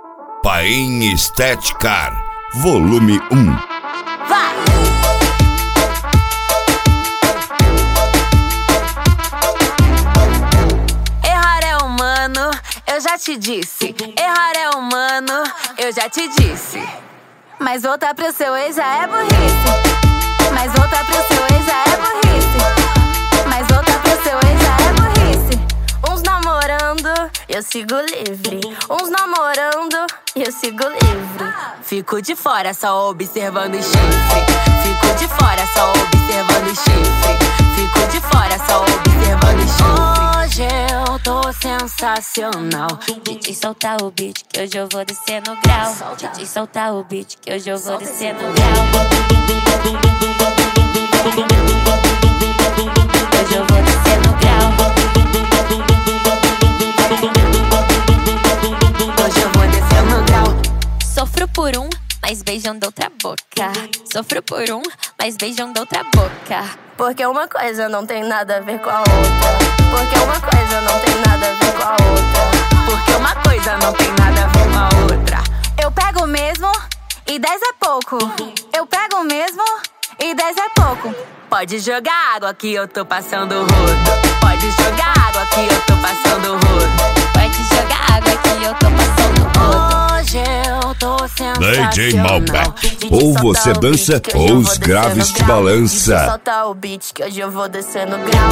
Paim Estética, volume 1. Vai! Errar é humano, eu já te disse. Errar é humano, eu já te disse. Mas voltar pro seu ex já é burrice. Mas voltar pro seu ex já é burrice. Mas voltar pro seu ex já é burrice. Uns namorando, eu sigo livre. Uns namorando, eu sigo livre. Fico de fora só observando o chifre. Fico de fora só observando o chifre. Fico de fora só observando o chifre. Hoje eu tô sensacional. DJ soltar o beat que hoje eu vou descer no grau. DJ soltar o beat que hoje eu vou descer no grau. Hoje eu vou descer no grau. Hoje eu vou descer no grau. Sofro por um, mas beijam da outra boca. Sofro por um, mas beijam da outra boca. Porque uma coisa não tem nada a ver com a outra. Porque uma coisa não tem nada a ver com a outra. Porque uma coisa não tem nada a ver com a outra. Eu pego mesmo e 10 é pouco. Eu pego mesmo e 10 é pouco. Pode jogar água que eu tô passando rodo. Pode jogar água que eu tô passando rodo. Pode jogar água que eu tô passando rodo. Hoje eu tô sensacional. DJ Malbec, ou você dança ou os graves te balança. Solta o beat que hoje eu vou descer no grau.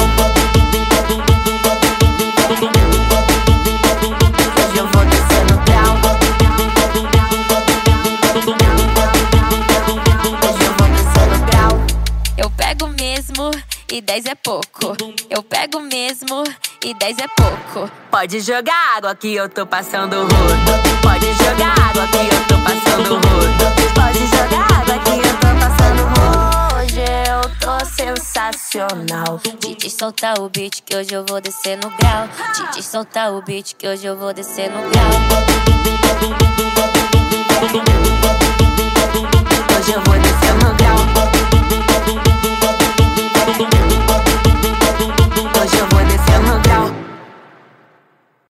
Hoje eu vou descer no grau. Hoje eu vou descer no grau. Eu pego mesmo e 10 é pouco. Eu pego mesmo e 10 é pouco. Pode jogar água que eu tô passando rodo. Pode jogar água que eu tô passando rodo. Pode jogar água que eu tô passando rodo. Hoje eu tô sensacional. DJ soltar o beat que hoje eu vou descer no grau. DJ soltar o beat que hoje eu vou descer no grau. Hoje eu vou descer no grau.